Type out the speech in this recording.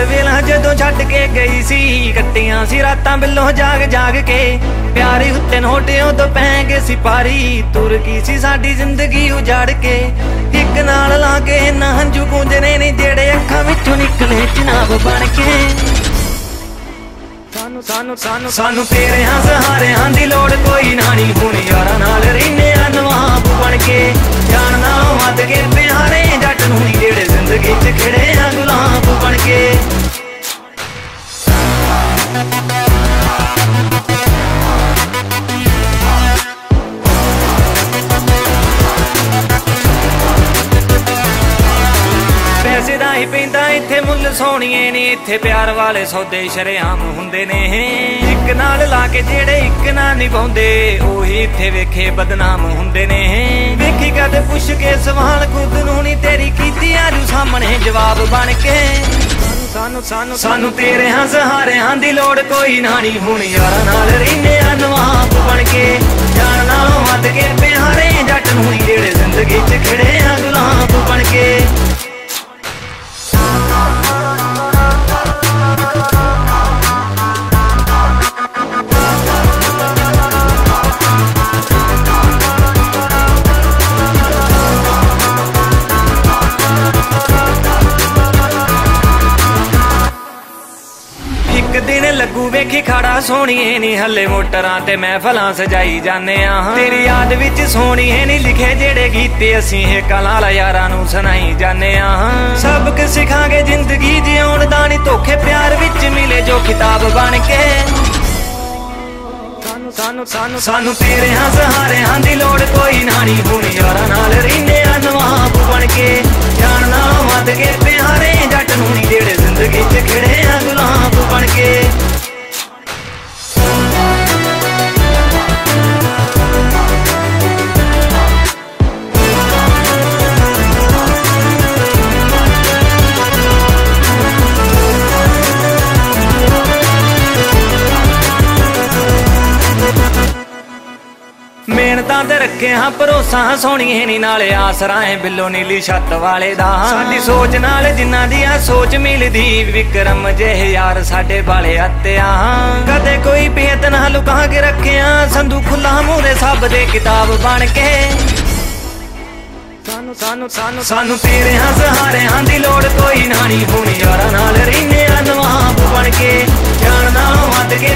ਵੇਲਾ ਜਦੋਂ ਛੱਡ ਕੇ ਗਈ ਸੀ, ਕੱਟੀਆਂ ਸੀ ਰਾਤਾਂ ਬਿੱਲੋਂ ਜਾਗ ਜਾਗ ਕੇ। ਪਿਆਰੇ ਉੱਤੇ ਨੋਟਿਆਂ ਤੋਂ ਪੈ ਗਏ ਸੀ ਪਾਰੀ, ਤੁਰ ਗਈ ਸੀ ਸਾਡੀ ਜ਼ਿੰਦਗੀ ਉਜਾੜ ਕੇ। ਇੱਕ ਨਾਲ ਲਾ ਕੇ ਨਾ ਹੰਝੂ ਗੂੰਜਣੇ ਨੇ ਜਿਹੜੇ ਅੱਖਾਂ ਵਿੱਚੋਂ ਨਿਕਲੇ ਜਨਾਬ ਬਣ ਕੇ। ਸਾਨੂੰ ਤੇਰਿਆਂ ਸਹਾਰਿਆਂ ਦੀ ਲੋੜ ਕੋਈ ਨਾ ਨੀ, ਹੁਣ ਯਾਰਾਂ ਨਾਲ ਰਹਿੰਦੇ ਆ ਨਵਾਬ ਬਣ ਕੇ। ਜਾਣ ਨਾਲੋਂ ਵੱਧ ਕੇ ਪਿਆਰੇ ਜੱਟ ਨੂੰ ਨੀ, ਜਿਹੜੇ ਜ਼ਿੰਦਗੀ 'ਚ ਖਿੜੇ ਆ ਗੁਲਾਬ ਬਣ ਕੇ। ਪੈਸੇ ਦਾ ਹੀ ਪੈਂਦਾ ਇੱਥੇ ਮੁੱਲ ਸੋਹਣੀਏ ਨੀ, ਇੱਥੇ ਪਿਆਰ ਵਾਲੇ ਸੌਦੇ ਸ਼ਰੇਆਮ ਹੁੰਦੇ ਨੇ। ਇੱਕ ਨਾਲ ਲਾ ਕੇ ਜਿਹੜੇ ਇੱਕ ਨਾਲ ਨਿਭਾਉਂਦੇ, ਉਹੀ ਇੱਥੇ ਵੇਖੇ ਬਦਨਾਮ ਹੁੰਦੇ ਨੇ। ਵੇਖੀ ਕਦੇ ਪੁੱਛ ਕੇ ਸਵਾਲ ਖੁਦ ਨੂੰ ਨੀ, ਤੇਰੀ ਕੀਤੀ ਆਜੂ ਸਾਹਮਣੇ ਜਵਾਬ ਬਣ ਕੇ। ਸਾਨੂੰ ਤੇਰਿਆਂ ਸਹਾਰਿਆਂ ਦੀ ਲੋੜ ਕੋਈ ਨਾ ਨੀ, ਹੁਣ ਯਾਰਾਂ ਨਾਲ ਰਹਿੰਦੇ ਆ ਨਵਾਬ ਬਣ ਕੇ। ਜਾਣ ਨਾਲੋਂ ਵੱਧ ਕੇ ਪਿਆਰੇ ਜੱਟ ਨੂੰ ਨੀ, ਜਿਹੜੇ ਜ਼ਿੰਦਗੀ 'ਚ ਖਿੜੇ ਆ ਗੁਲਾਬ ਬਣ ਕੇ। ਇੱਕ ਦਿਨ ਲੱਗੂ ਵੇਖੀ ਖਾੜਾ ਸੋਹਣੀਏ ਨੀ, ਹੱਲੇ ਮੋਟਰਾਂ ਤੇ ਮਹਿਫਲਾਂ ਸਜਾਈ ਜਾਂਦੇ ਆ। ਤੇਰੀ ਯਾਦ ਵਿੱਚ ਸੋਹਣੀਏ ਨੀ ਲਿਖੇ ਜਿਹੜੇ ਗੀਤੇ, ਅਸੀਂ ਇਹ ਕਲਾਂ ਯਾਰਾਂ ਨੂੰ ਸੁਣਾਈ ਜਾਂਦੇ ਆ। ਸਬਕ ਸਿਖਾਂਗੇ ਜ਼ਿੰਦਗੀ ਜਿਉਣ ਦਾ ਨੀ, ਧੋਖੇ ਪਿਆਰ ਵਿੱਚ ਮਿਲੇ ਜੋ ਕਿਤਾਬ ਬਣ ਕੇ। ਸਾਨੂੰ ਤੇਰਿਆਂ ਸਹਾਰਿਆਂ ਦੀ ਲੋੜ ਕੋਈ ਨਾ ਨੀ, ਹੁਣ ਯਾਰਾਂ ਨਾਲ ਰਹਿੰਦੇ ਆ ਨਵਾਬ ਬਣ ਕੇ। ਜਾਣ ਨਾਲੋਂ ਵੱਧ ਕੇ ਪਿਆਰੇ ਜੱਟ ਨੂੰ ਨੀ, ਜਿਹੜੇ ਜ਼ਿੰਦਗੀ 'ਚ ਖਿੜੇ ਆ ਗੁਲਾਬ ਬਣ ਕੇ। ਮਿਹਨਤਾਂ ਤੇ ਰੱਖੇ ਹਾਂ ਭਰੋਸਾ ਸੋਹਣੀਏ ਨੀ, ਨਾਲੇ ਆਸਰਾ ਹੈ ਬਿੱਲੋ ਨੀਲੀ ਛੱਤ ਵਾਲੇ ਦਾ। ਸਾਡੀ ਸੋਚ ਨਾਲ ਜਿੰਨਾਂ ਦੀ ਆ ਸੋਚ ਮਿਲਦੀ, ਵਿਕਰਮ ਜਿਹੇ ਯਾਰ ਸਾਡੇ ਵਾਲੇ ਹੱਤਿਆ। ਕਦੇ ਕੋਈ ਭੇਤ ਨਾ ਲੁਕਾ ਕੇ ਰੱਖਿਆ, ਸੰਧੂ ਖੁੱਲਾ ਮੂਹਰੇ ਸਭ ਦੇ ਕਿਤਾਬ ਬਣ ਕੇ। ਸਾਨੂੰ ਤੇਰਿਆਂ ਸਹਾਰਿਆਂ ਦੀ ਲੋੜ ਕੋਈ ਨਾ ਨੀ, ਹੁਣ ਯਾਰਾਂ ਨਾਲ ਰਹਿੰਦੇ ਆ ਨਵਾਬ ਬਣ ਕੇ। ਜਾਣ ਨਾਲੋਂ ਵੱਧ ਕੇ